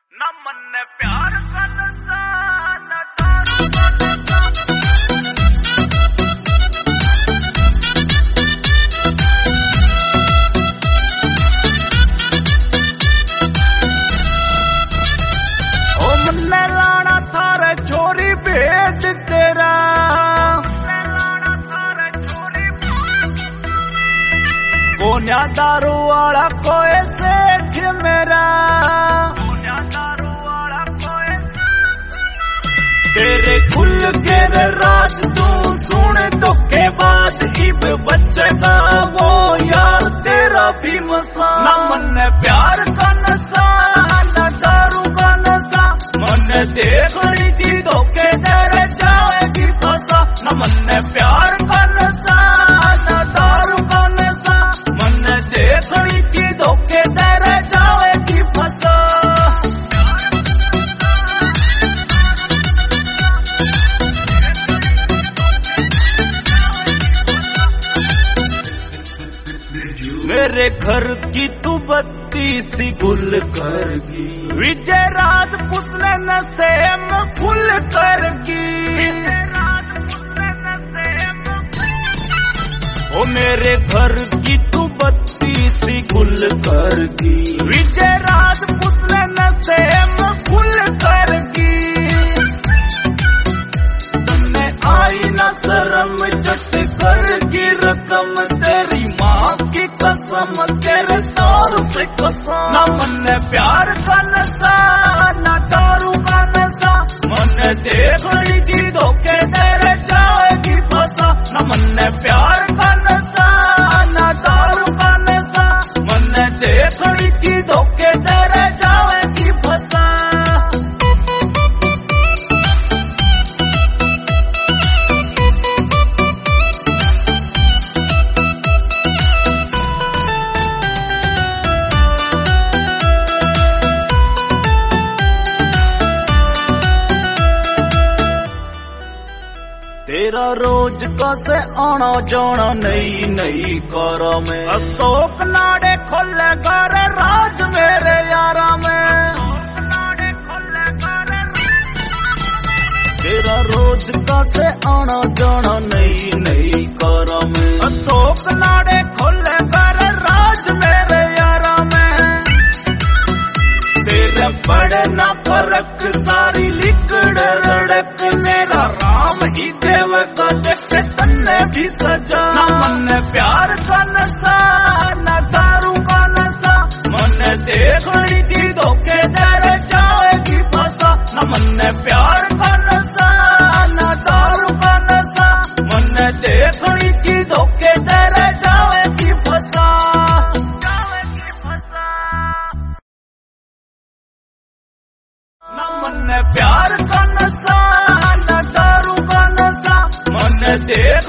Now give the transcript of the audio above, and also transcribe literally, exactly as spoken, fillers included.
ना मन ने प्यार का नशा ना दारू का नशा। ओ मन्ने लाना थारे छोरी भेज तेरा, मन्ने लाना थारे छोरी बोन्या दारू वाला कोई सेठ मेरा, तेरे खुल के राज तू सुन धोखेबाज इब बचेगा वो यार तेरा भी मसा। ना मन प्यार का नशा ना दारू का नशा, मन देख रही थी धोखे तेरे जाएगी फंसा। ना मन प्यार का नशा ना दारू का नशा, मन देख रही थी धोखे तेरे जाएगी फंसा। मेरे घर की तू बत्ती सी गुल करगी, विजय राजपूत ने नशे में फुल करगी। ओ मेरे घर की तू बत्ती सी गुल करगी, विजय राजपूत ने नशे में फुल करगी। तुमने आई न शर्म जट करगी रकम तेरी माँ की कसम तेरे तार से कसम। ना मन प्यार का नशा ना दारू का नशा, मन देख रही थी धोखे तेरे जाएगी फंसा। ना मन प्यार का नशा ना दारू का नशा, मन देख रही थी धोखे तेरे जाएगी फंसा। तेरा रोज का से आना जाना नई नई कारा में, अशोक नाड़े खोले कर राज मेरे यारा में। तेरा रोज का से आना जाना नई नई कारा में, अशोक नाड़े खोले कर राज मेरे यारा में। तेरे बड़े ना फर्क सारी लिकड़ रड़क, मेरा राम ही देव का देखे तन्ने भी सजा। ना मन प्यार का नशा ना दारू का नशा, मन देख रही थी धोखे तेरे जाएगी फंसा। ना मन प्यार का नशा ना दारू का नशा, मन देख रही थी धोखे तेरे जाएगी फंसा, जाएगी फंसा। ना मन प्यार का नशा ना दारू का नशा, मन देख